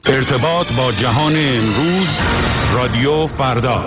ارتباط با جهان امروز، رادیو فردا.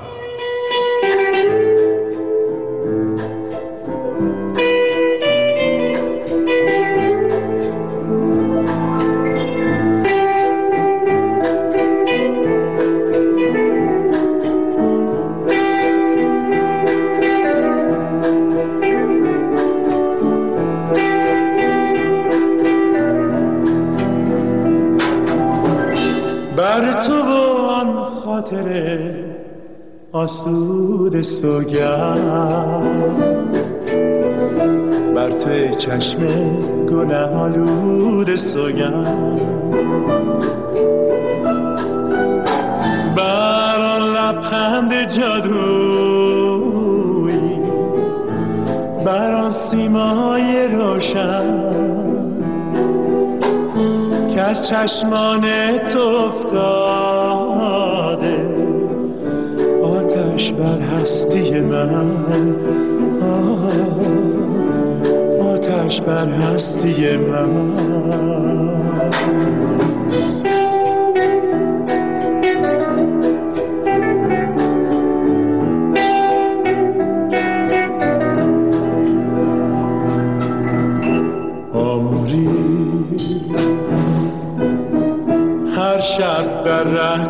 بر تو و آن خاطر آسود سوگند، بر توی چشم گناه آلود سوگند، بر آن لبخند جادویی، بر آن سیمای روشن که از چشمان تو افتاده، آتش بر هستی من، آتش بر هستی من. هر شب در ره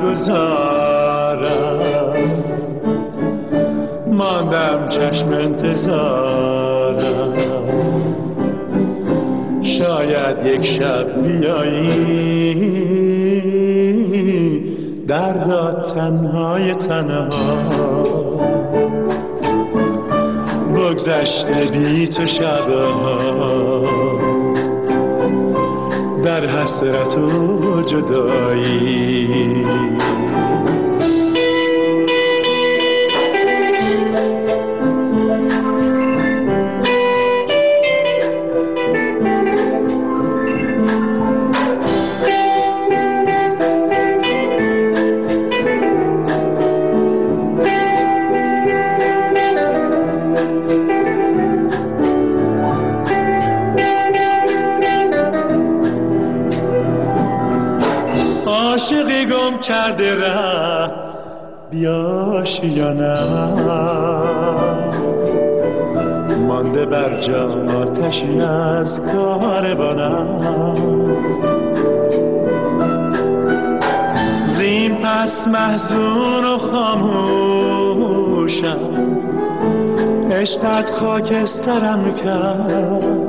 گذارم، ماندم چشم انتظارم، شاید یک شب بیایی دردا تنهای تنها، بگذشته بی تو شبها در حسرت و جدایی. عاشقی گم کرده ره بیاشیانم، مانده بر جا آتشی از کاروانم، زین پس محزون و خاموشم، عشقت خاکسترم کرد،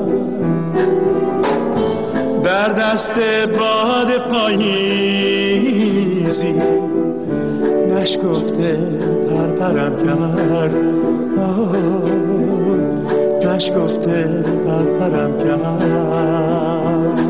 در دست باد پاییزی نشکفته پرپرم کرد، نشکفته پرپرم کرد.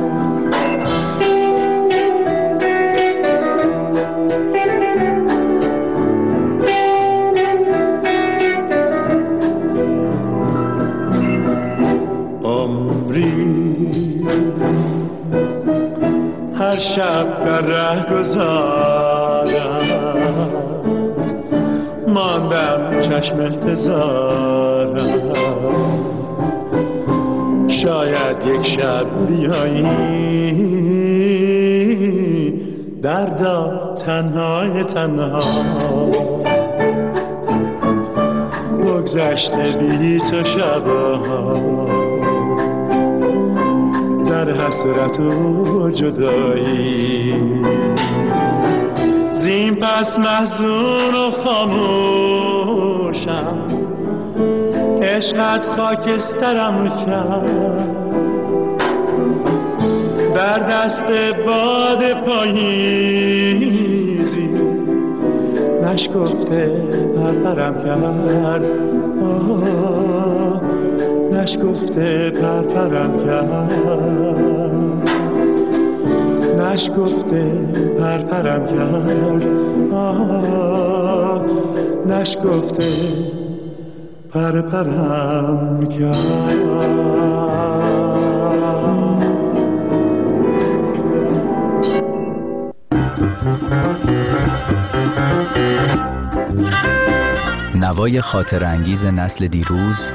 هر شب در ره گذارم، ماندم چشم انتظارم، شاید یک شب بیایی دردا تنهای تنها، بگذشته بی تو شبها در حسرت و جدایی. زین پس محزون و خاموشم، عشقت خاکسترم کرد، در دست باد پاییزی نشکفته پرپرم کرد، نشکفته پرپرم کرد، نشکفته پرپرم کرد، نشکفته پرپرم کرد. نوای خاطرانگیز نسل دیروز،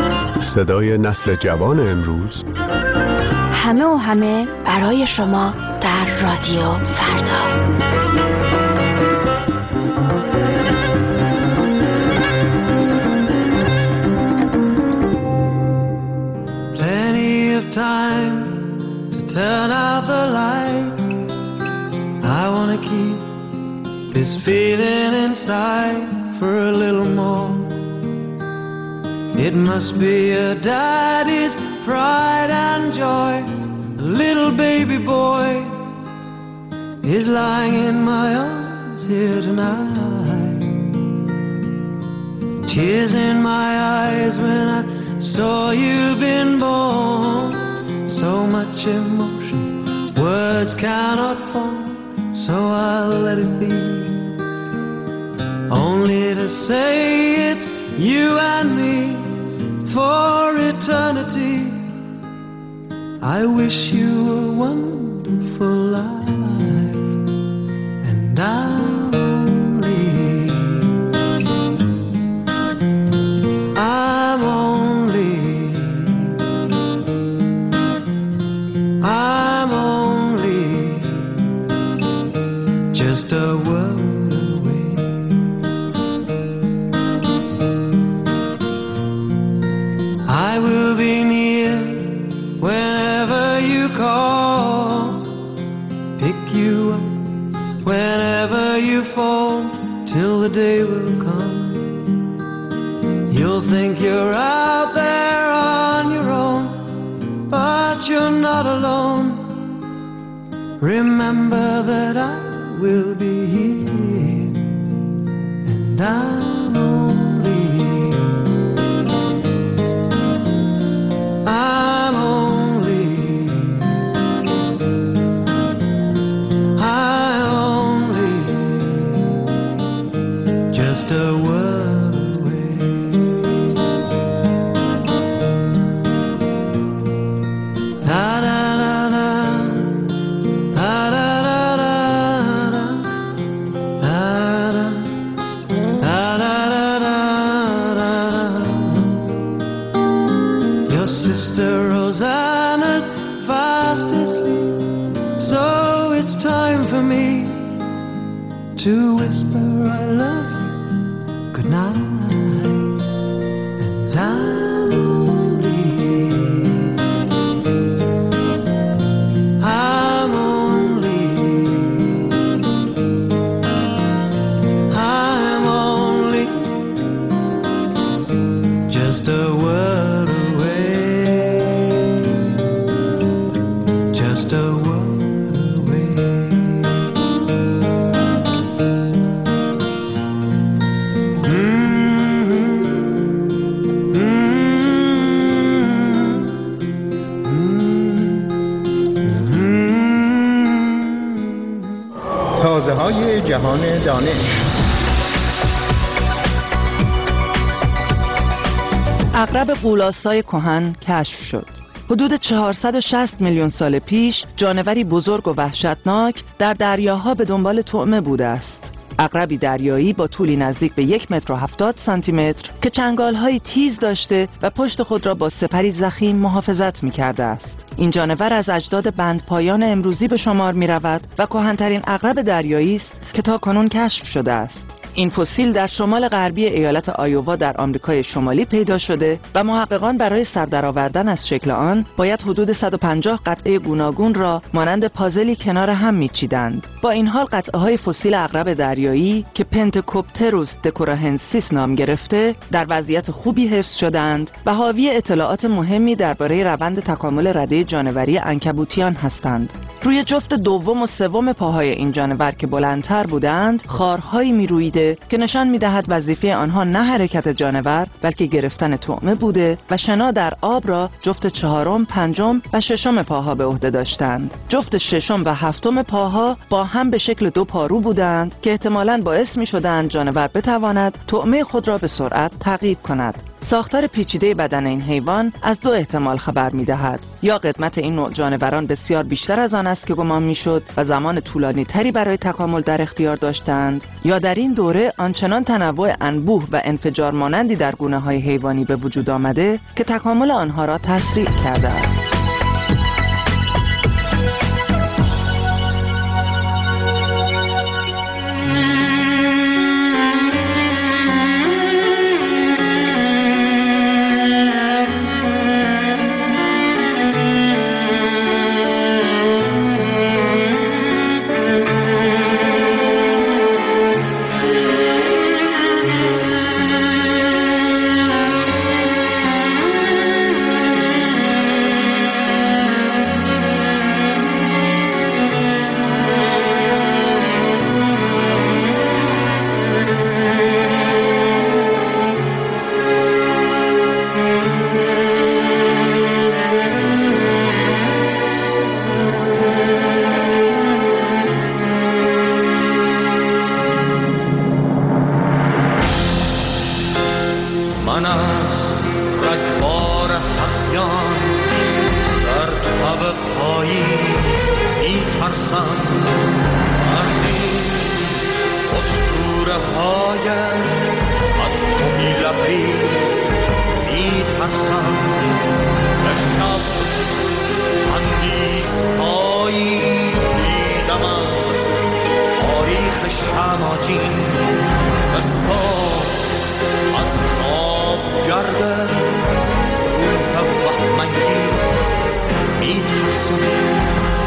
صدای نسل جوان امروز، همه و همه برای شما در رادیو فردا. Time to turn out the light. I want to keep this feeling inside for a little more. It must be a daddy's pride and joy. A little baby boy is lying in my arms here tonight. Tears in my eyes when I saw you been born. So much emotion, words cannot form, so I'll let it be. Only to say it's you and me for eternity. I wish you a wonderful life, and I'm only just a word away. I will be near whenever you call, pick you up whenever you fall, till the day will come. You'll think you're out there on your own, but you're not alone. Remember that I will be here, and I'm only just a word away. Da da da da, da da da da, da da da da da. Your sister Rosanna's fast asleep, so it's time for me to whisper I love you good night, and I'm only just a word away, just a word away. تازه‌های جهان دانش. عقرب غول‌آسای کهن کشف شد. حدود 460 میلیون سال پیش جانوری بزرگ و وحشتناک در دریاها به دنبال طعمه بوده است. عقربی دریایی با طولی نزدیک به 1 متر و 70 سانتی متر که چنگال‌های تیز داشته و پشت خود را با سپری ضخیم محافظت می‌کرده است. این جانور از اجداد بندپایان امروزی به شمار می‌رود و کهن‌ترین عقرب دریایی است که تاکنون کشف شده است. این فسیل در شمال غربی ایالت آیووا در آمریکای شمالی پیدا شده و محققان برای سر درآوردن از شکل آن باید حدود 150 قطعه گوناگون را مانند پازلی کنار هم میچیدند. با این حال قطعه‌های فسیل عقرب دریایی که پنتکوپتروس دکوراهنسیس نام گرفته در وضعیت خوبی حفظ شدند و حاوی اطلاعات مهمی درباره روند تکامل رده جانوری عنکبوتیان هستند. روی جفت دوم و سوم پاهای این جانور که بلندتر بودند خارهایی میرویده که نشان میدهد وظیفه آنها نه حرکت جانور بلکه گرفتن طعمه بوده و شنا در آب را جفت چهارم، پنجم و ششم پاها به عهده داشتند. جفت ششم و هفتم پاها با هم به شکل 2 پارو بودند که احتمالاً باعث میشدند جانور بتواند طعمه خود را به سرعت تعقیب کند. ساختار پیچیده بدن این حیوان از 2 احتمال خبر می‌دهد: یا قدمت این نوع جانوران بسیار بیشتر از آن است که گمان می‌شد و زمان طولانی تری برای تکامل در اختیار داشتند، یا در این دوره آنچنان تنوع انبوه و انفجار مانندی در گونه‌های حیوانی به وجود آمده که تکامل آنها را تسریع کرده است. غماجین و صاف از خواب گرده روح وهم‌انگیز می‌ترسم.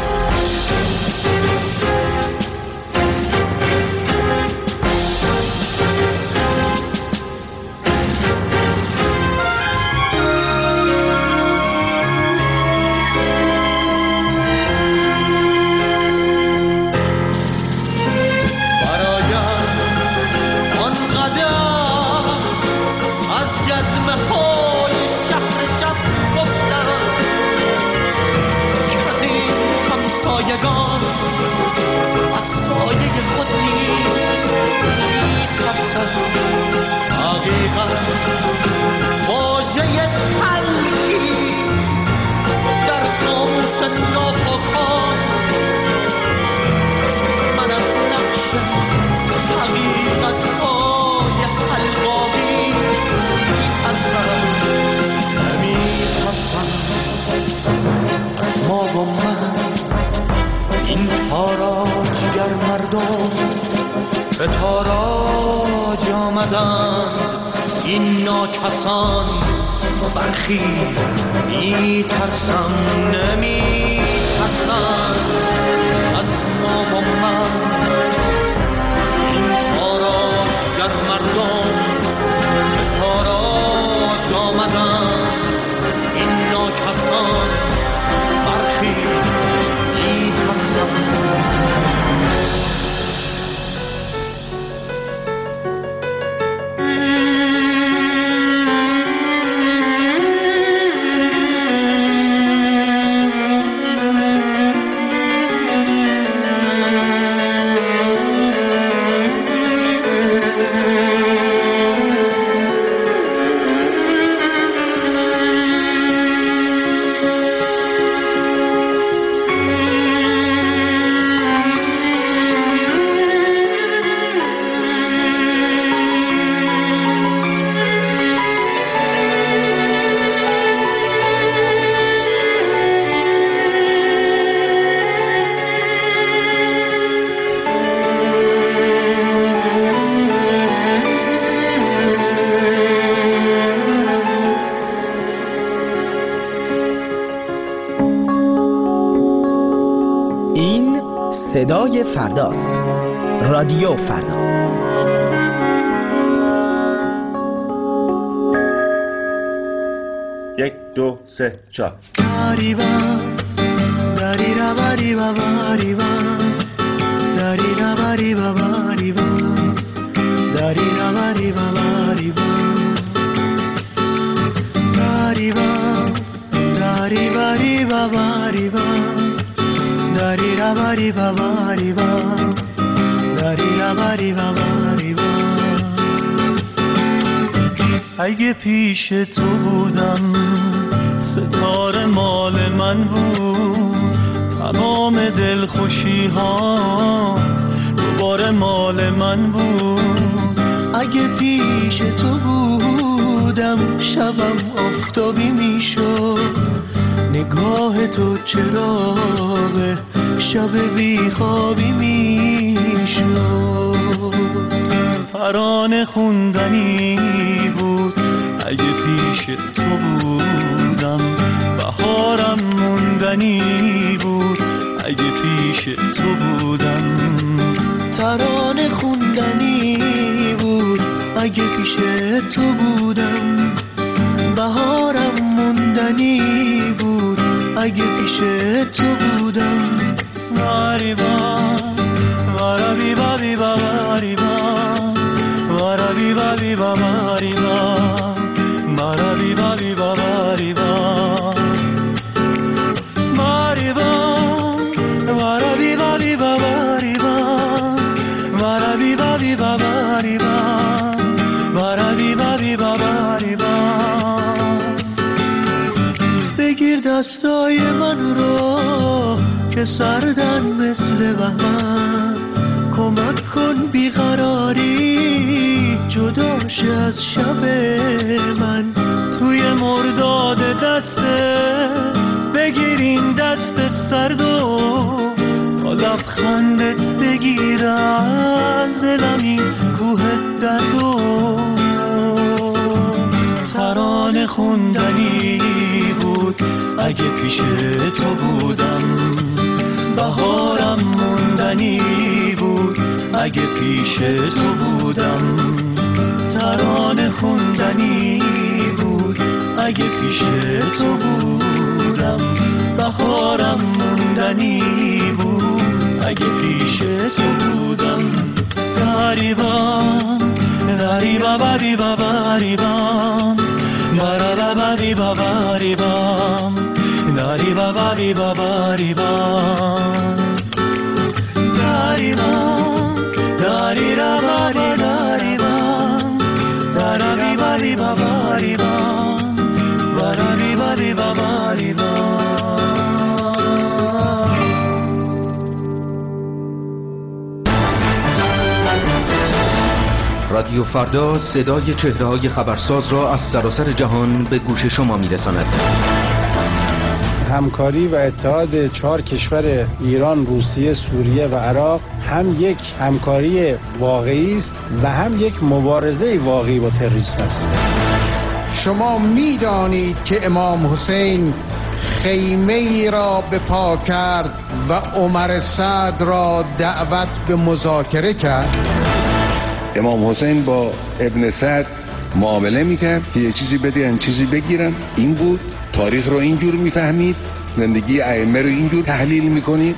به تاراج آمدند این ناکسان، برخی میترسم نمیترسم از ما و من. این تاراج گر مردم به تاراج آمدند این ناکسان، برخی میترسم. صدای فرداست. رادیو فردا. یک دو سه چهار. اگه پیش تو بودم ستاره مال من بود، تمام دلخوشی ها دوباره مال من بود. اگه پیش تو بودم شبم آفتابی میشد، نگاه تو چراغ شب بیخوابی میشد. ترانه خوندنی بود اگه پیش تو بودم، بهارم موندنی بود اگه پیش تو بودم. ترانه خوندنی بود اگه پیش تو بودم، بهارم موندنی بود اگه پیش تو بودم. واریبا وارابی بابی واریبا وارابی بابی واریبا وارابی بابی واریبا واریبا وارابی بابی واریبا وارابی بابی واریبا وارابی بابی واریبا. بگیر دستای من رو که سردن مثل وهم، کمک کن بیقراری جداش از شب من. توی مرداد دسته بگیر این دست سرد و لبخندت بگیر از دلم این کوه درد و ترانه خوندنی بود اگه پیش تو بودم، بهارم موندنی بود اگه پیش تو بودم، ترانه خوندنی بود اگه پیش تو بودم، بهارم موندنی بود اگه پیش تو بودم. دریبام دریبا بریبا بریبام برا بریبا بریبام دریبا بریبا بریبام دریبام دریرا بری دریبام دربی بریبا بریبام بربی بریبا بریبام. رادیو فردا صدای چهره‌های خبرساز را از سراسر جهان به گوش شما می‌رساند. همکاری و اتحاد 4 کشور ایران، روسیه، سوریه و عراق هم یک همکاری واقعی است و هم یک مبارزه واقعی با تروریسم است. شما می‌دانید که امام حسین خیمه ای را به پا کرد و عمر سعد را دعوت به مذاکره کرد. امام حسین با ابن سعد معامله میکرد که یه چیزی بدهن چیزی بگیرن. این بود. تاریخ رو اینجور میفهمید، زندگی ائمه رو اینجور تحلیل میکنید.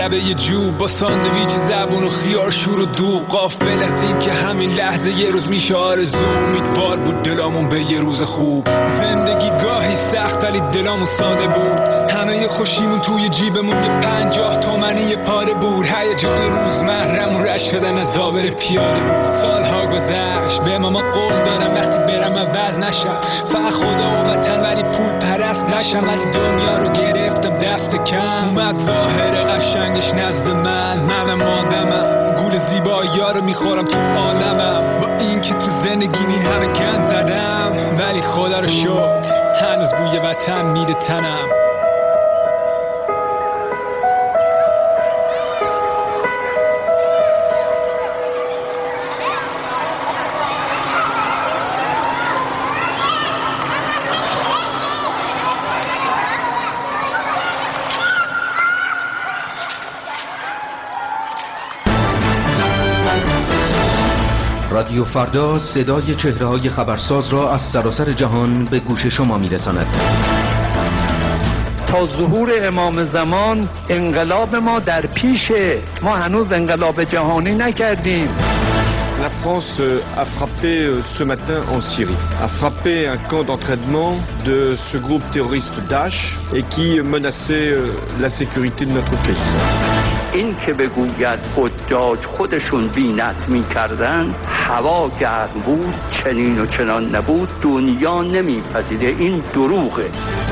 لبه جو با ساندویچ زبون و خیار شور و دو، غافل از این که همین لحظه یه روز میشه آرزو. امیدوار بود دلامون به یه روز خوب، زندگی گاهی سخت ولی دلامون ساده بود. همه خوشیمون توی جیبمون یه 50 تومنی یه پاره بود. هیجان روزمره‌مون رشت شدن از آبر پیاده بود. سالها گذشت به ماما قول دادم وقتی برم عوض نشم، فقط خدا و وطن ولی پول پرست نشم. ولی دنیا رو گرفتم دست کم، اومد ظاهر قشنگش نزد منم آدمم، گول زیبایی‌ها رو میخورم تو عالمم. با این که تو زندگی این همه گند زدم ولی خدا رو شکر هنوز بوی وطن میده تنم. رادیو فردا صدای چهره‌های خبرساز را از سراسر جهان به گوش شما می‌رساند. تا ظهور امام زمان انقلاب ما در پیشه، ما هنوز انقلاب جهانی نکردیم. La France a frappé ce matin en Syrie, a frappé un camp d'entraînement de ce groupe terroriste Daesh et qui menaçait la sécurité de notre pays. این که بگوید حجاج خودشون بی‌نظم می‌کردن، هوا گرم بود، چنین و چنان نبود، دنیا نمی‌پذیره، این دروغه.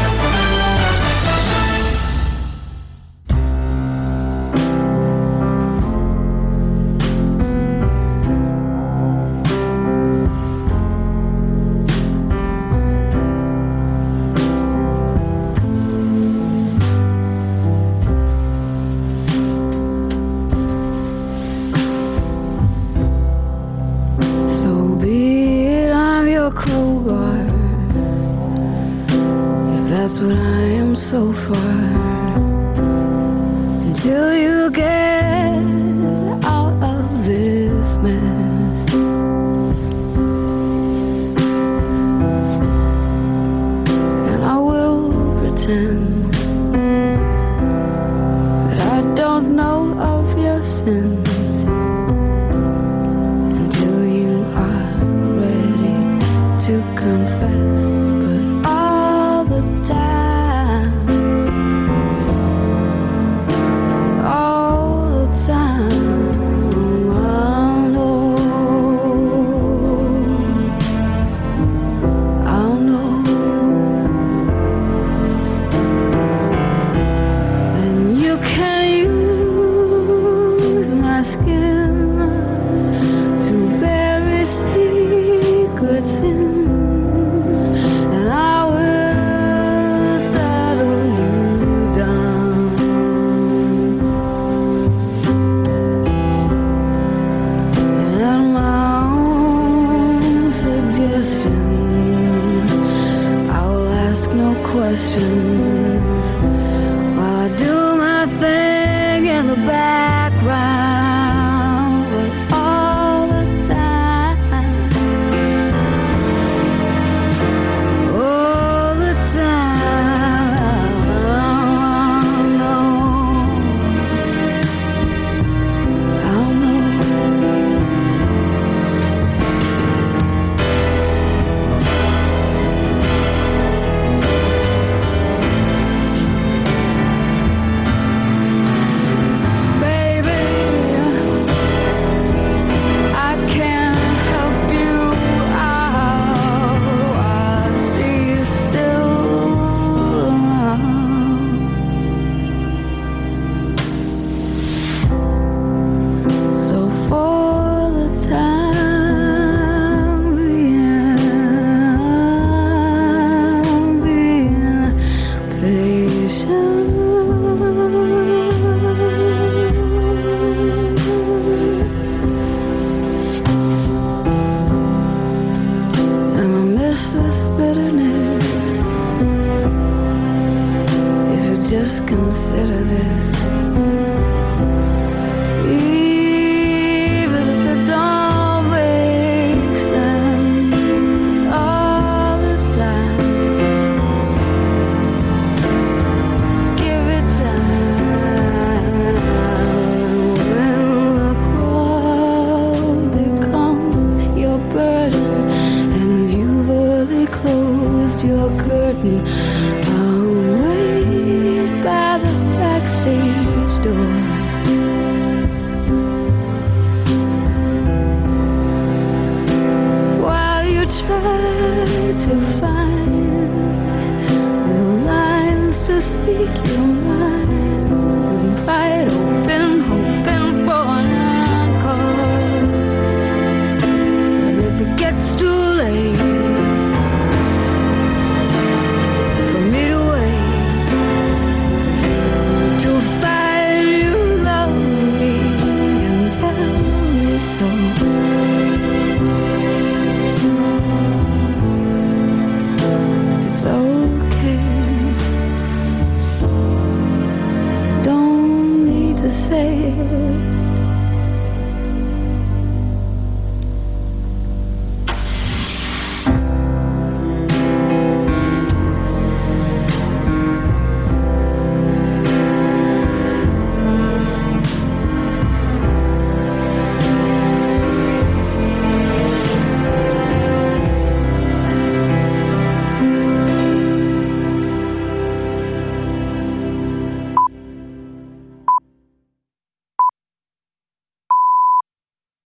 So far until you get out of this mess. And I will pretend that I don't know of your sins until you are ready to confess. But all the time questions while I do my thing in the background. But all the time, all the time, I'll know. Just consider this, even if it don't make sense all the time. Give it time. try to find the lines to speak your mind.